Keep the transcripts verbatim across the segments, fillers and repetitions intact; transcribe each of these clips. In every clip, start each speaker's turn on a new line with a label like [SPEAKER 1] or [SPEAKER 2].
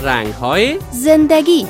[SPEAKER 1] رنگ‌های
[SPEAKER 2] زندگی.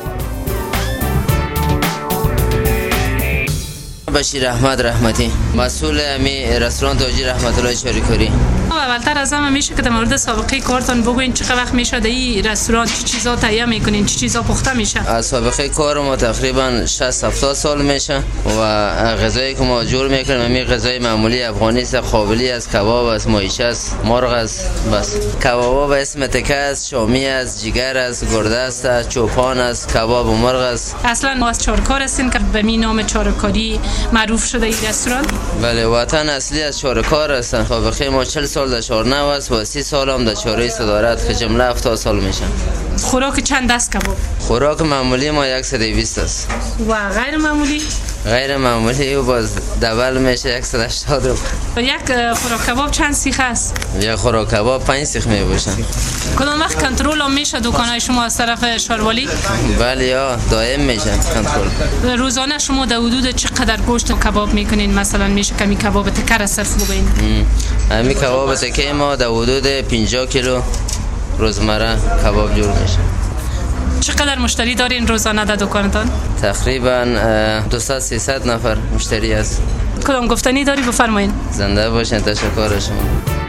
[SPEAKER 3] بشیر احمد رحمتی، مسئول امی رستوران تاجی رحمت الله چاریکاری.
[SPEAKER 4] اولتر از همه میشه که در مورد سابقه کارتون بگوین چقدر وقت میشه در این رستوران چه چیزا تهیه میکنین، چه چیزا پخته میشه؟
[SPEAKER 3] از سابقه کار ما تقریبا شصت هفتاد سال میشه و غذایی که ما جور میکنیم همین غذای معمولی افغانی است، قابلی است، کباب است، ماهیچه است، مرغ است. بس کبابا به اسم تکه است، شامی است، جگر است، گرده است، چوپان است، کباب و مرغ است.
[SPEAKER 4] اصلا ما از چارکار هستین که به می نام چارکاری معروف شده این رستوران؟
[SPEAKER 3] بله، وطن اصلی از چارکار است. سابقه ما چهل سال در چهارنو است و سی سال هم در چاره صدارت که جمله هفتاد سال میشه.
[SPEAKER 4] خوراک چند دست کباب؟
[SPEAKER 3] خوراک معمولی ما صد و بیست است.
[SPEAKER 4] و غیر معمولی؟
[SPEAKER 3] غیر معمولی و باز دبل میشه صد و هشتاد روپیه.
[SPEAKER 4] یک خوراک کباب چند سیخ است؟
[SPEAKER 3] یک خوراک کباب پنج سیخ می باشن.
[SPEAKER 4] کدام وقت کنترل هم میشه دکانای شما از طرف شاروالی؟
[SPEAKER 3] بله، یا دائم میشه کنترل.
[SPEAKER 4] روزانه شما در حدود چقدر گوشت کباب میکنین؟ مثلا میشه کمی کباب تکه را صرف بگوین؟
[SPEAKER 3] همین کباب تکه ما در حدود پنجاه کیلو روزمره کباب جور میشه.
[SPEAKER 4] چقدر مشتری دارین روزانه در دکانتان؟
[SPEAKER 3] تقریبا دویست سیصد نفر مشتری است.
[SPEAKER 4] کدام گفتنی داری بفرمایین؟
[SPEAKER 3] زنده باشین، تشکر شما.